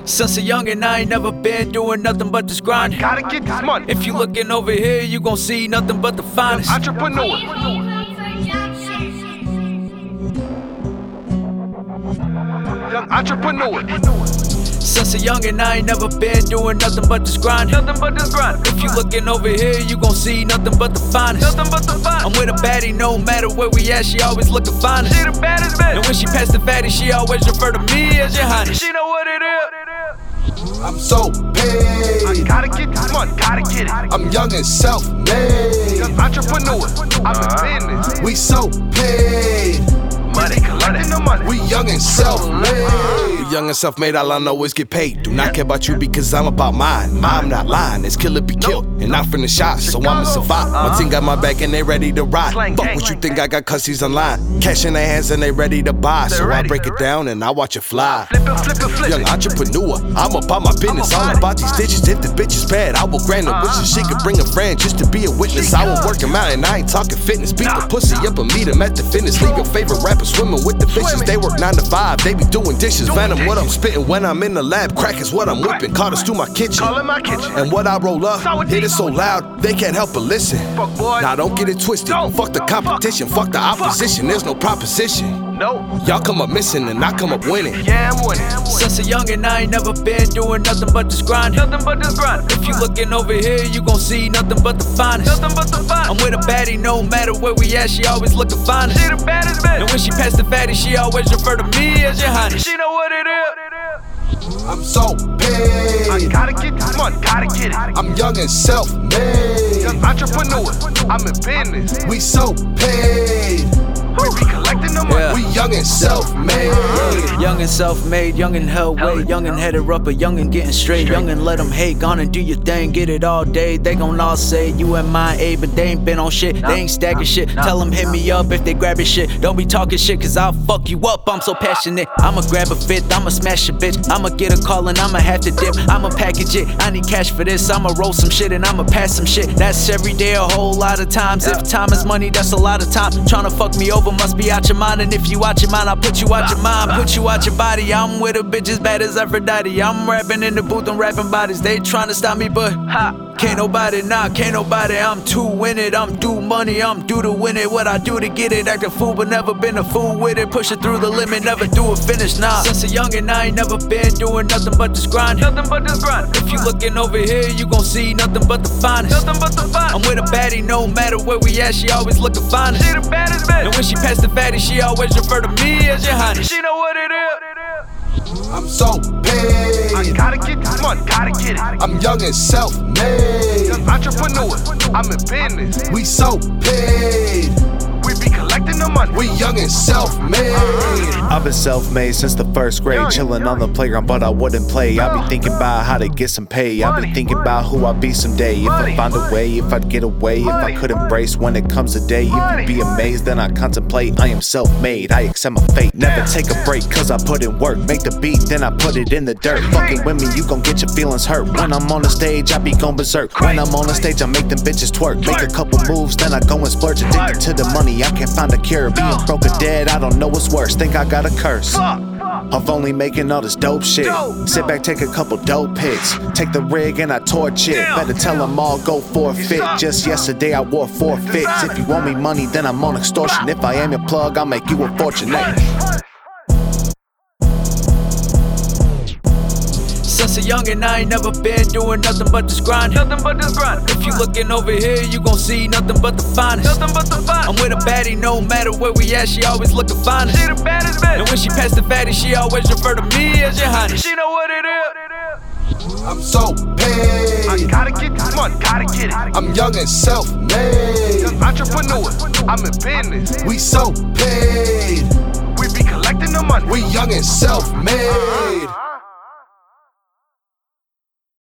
Since a youngin', I ain't never been doing nothing but this grind. Gotta get this money. If you looking over here, you gon' see nothing but the finest. Entrepreneur. Young entrepreneur. Since a youngin', I ain't never been doing nothing but this grind. Nothing but this grind. If you looking over here, you gon' see nothing but the finest. Nothing but the finest. I'm with a baddie, no matter where we at, she always looking finest. She the baddest bitch. And when she pass the fatty, she always refer to me as your highness. She know what it is. I'm so paid. Gotta get this money. Gotta get it. I'm young and self-made. Young entrepreneur. I'm in business. We so paid. Money collecting the money. We young and self-made. Young and self-made, all I know is get paid. Do not care about you because I'm about mine. I'm not lying, it's kill or be killed. And I'm from the shots, so I'ma survive. My team got my back and they ready to ride. Fuck what you think I got cussies online. Cash in their hands and they ready to buy. So I break it down and I watch it fly. Flip it, flip it, flip Young it. entrepreneur, I'm about my business. All about these ditches. If the bitch is bad, I will grant her wishes. She could bring a friend just to be a witness. I will work him out and I ain't talking fitness. Beat the pussy up and meet him at the fitness. Leave your favorite rapper swimming with the fishes. They work 9 to 5, they be doing dishes. Venom, what I'm spitting when I'm in the lab. Crack is what I'm whipping. Caught us through my kitchen. Call in my kitchen. And what I roll up, hit it so loud, they can't help but listen. Fuck boy. Now don't get it twisted. Fuck the competition, fuck the opposition. There's no proposition. No. Y'all come up missing and I come up winning. Yeah, I'm winning. Since a youngin', I ain't never been doing nothing but this grind. Nothing but this grind. If you looking over here, you gon' see nothing but the finest. Nothing but the finest. I'm with a baddie, no matter where we at, she always looking finest. She the baddest bitch. And when she pass the fatty, she always refer to me as your highness. She know what it is. I'm so paid. Gotta get this money. Gotta get it. I'm young and self-made. Young entrepreneur. I'm in business. We so paid. We be collecting the money. Yeah. We young and self-made. Young and self-made, young and hell way, young and headed up, a young and getting straight, young and let them hate, gone and do your thing, get it all day. They gon' all say you and my age, but they ain't been on shit, they ain't stacking shit. Tell them hit me up if they grabbing shit. Don't be talking shit, cause I'll fuck you up. I'm so passionate. I'ma grab a fit, I'ma smash a bitch. I'ma get a call and I'ma have to dip. I'ma package it, I need cash for this. I'ma roll some shit and I'ma pass some shit. That's every day, a whole lot of times. If time is money, that's a lot of time. Tryna fuck me over must be out your mind. And if you out your mind, I'll put you out your mind, put you out your body. I'm with a bitch as bad as Aphrodite. I'm rapping in the booth, I'm rapping bodies. They tryna stop me, but can't nobody, can't nobody. I'm too in it, I'm due money, I'm due to win it. What I do to get it, act a fool, but never been a fool with it. Push it through the limit, never do a finish, nah. Since a youngin', I ain't never been doing nothing but this grind. Nothing but this grind. If you looking over here, you gon' see nothing but the finest. Nothing but the finest. I'm with a baddie, no matter where we at, she always looking finest. She the baddest bitch. And when she pass the fatty, she always refer to me as your highness. She know what it is. I'm so paid. Gotta get this money. Gotta get it. I'm young and self-made. Young entrepreneur. I'm in business. We so paid. We be collecting the money. We young and self-made. I've been self-made since the first grade, chillin' on the playground, but I wouldn't play. I be thinking about how to get some pay. I be thinking about who I'd be someday. If I find a way, if I'd get away, if I could embrace when it comes a day. If you'd be amazed, then I contemplate. I am self-made, I accept my fate. Never take a break, cause I put in work. Make the beat, then I put it in the dirt. Fucking with me, you gon' get your feelings hurt. When I'm on the stage, I be gon' berserk. When I'm on the stage, I make them bitches twerk. Make a couple moves, then I go and splurge. Addicted to the money, I can't find a cure. Being broke or dead, I don't know what's worse. Think I got a curse of only making all this dope shit. Sit back, take a couple dope hits. Take the rig and I torch it. Better tell them all go forfeit. Just yesterday I wore forfeits. If you want me money, then I'm on extortion. If I am your plug, I'll make you a fortune. Since a youngin', I ain't never been doing nothing but this grind. Nothing but this grind. If you looking over here, you gon' see nothing but the finest. Nothing but the finest. I'm with a baddie, no matter where we at, she always looking finest. She the baddest bitch. And when she pass the fatty, she always refer to me as your highness. She know what it is. I'm so paid. Gotta get this money. Gotta get it. I'm young and self-made. Young entrepreneur. I'm in business. We so paid. We be collecting the money. We young and self-made.